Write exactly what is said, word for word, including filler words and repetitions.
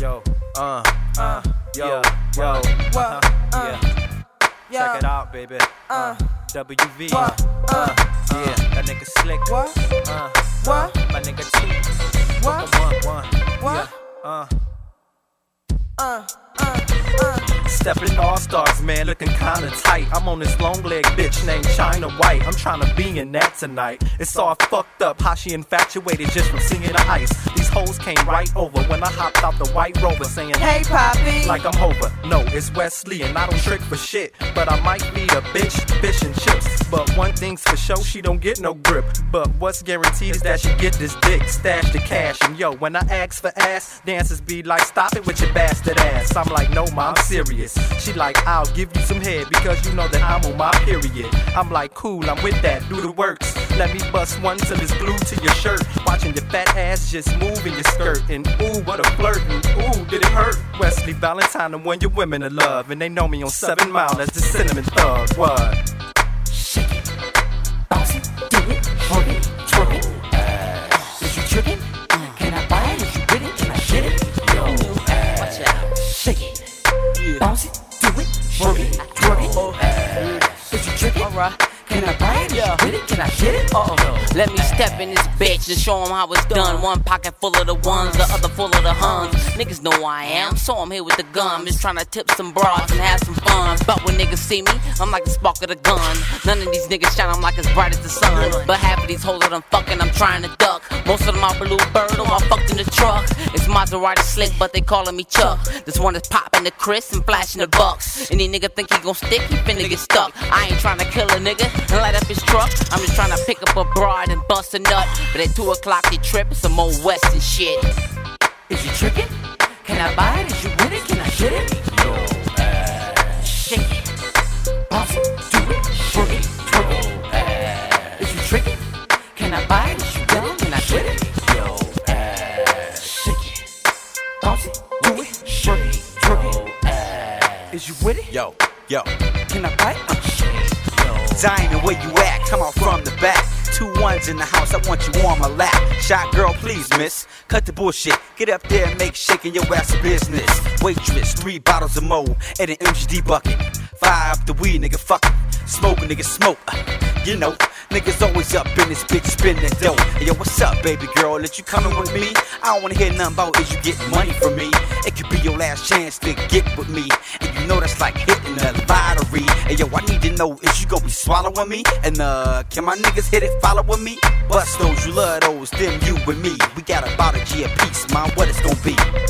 Yo, uh, uh, yo, yo, uh, yeah. Check it out, baby. Uh, W V. Uh, uh, yeah, that nigga slick. What? Uh, What? my nigga T. What? One, one. What? Yeah, uh. Uh, uh, uh. Stepping all stars, man, looking kinda tight. I'm on this long leg bitch named China White. I'm tryna be in that tonight. It's all fucked up how she infatuated just from seeing the ice. These hoes came right over when I hopped out the white Rover saying, Hey, Poppy. like I'm over. No, it's Wesley and I don't trick for shit. But I might be a bitch, fish and chips. But one thing's for sure, she don't get no grip. But what's guaranteed is that she get this dick, stash the cash. And yo, when I ask for ass, dancers be like, stop it with your bastard ass. I'm like, no ma, I'm serious. She like, I'll give you some head because you know that I'm on my period. I'm like, cool, I'm with that, do the works. Let me bust one till it's glued to your shirt. Watching your fat ass just move in your skirt. And ooh, what a flirt, and ooh, did it hurt? Wesley Valentine, the one your women are love. And they know me on seven mile as the cinnamon thug. What? Shake it, bounce it, do it, hold it, twerk it. Uh, is you tripping? Uh, can I buy it? Is you with it? Can I shit it? Yo, uh, watch out. Shake it, yeah. Bounce it, do it, hold it, twerk it. Uh, is you tripping? Alright. Can I buy it? Yeah. With it? Can I shit it? Uh-oh. Let me step in this bitch and show 'em how it's done. One pocket full of the ones, the other full of the huns. Niggas know who I am, so I'm here with the gun. Just trying to tip some broads and have some fun. But when niggas see me, I'm like the spark of the gun. None of these niggas shine, I'm like as bright as the sun. But half of these hoes that I'm fucking, I'm trying to duck. Most of them are blue bird or I fucked in the truck. It's Maserati slick, but they calling me Chuck. This one is popping the Chris and flashing the bucks. Any nigga think he gon' stick, he finna get stuck. I ain't trying to kill a nigga and light up his truck. I'm just trying to pick up a broad and bust a nut. But at two o'clock he trippin' some old western shit. Is you tricking? Can I buy it? Is you with it? Can I shit it? Yo, uh, shake it, bounce it, do it, shake it, twerk it. Uh, is you tricking? Can I buy it? Is you with it? Can I shit it? Yo, uh, shake it, bounce it, do it, shake it, twerk it. Uh, is you with it? Yo, yo. Can I buy it? Uh, shake it. Diamond, where you at? Come out from the back. Two ones in the house, I want you on my lap. Shot girl, please, miss. Cut the bullshit. Get up there and make shaking your ass a business. Waitress, three bottles of mo and an M G D bucket. Fire up the weed, nigga, fuck it. Smoke, nigga, smoke. Uh, you know, niggas always up in this bitch spinning dough. Hey, yo, what's up, baby girl? Let you coming with me? I don't wanna hear nothing about is you getting money from me. It could be your last chance to get with me. And you know that's like hitting the lottery. Hey, yo, I need to know, is you gonna be swallowing me? And uh, can my niggas hit it following me? Bust those, you love those, them you and me. We got about a G a piece, man, what it's gonna be?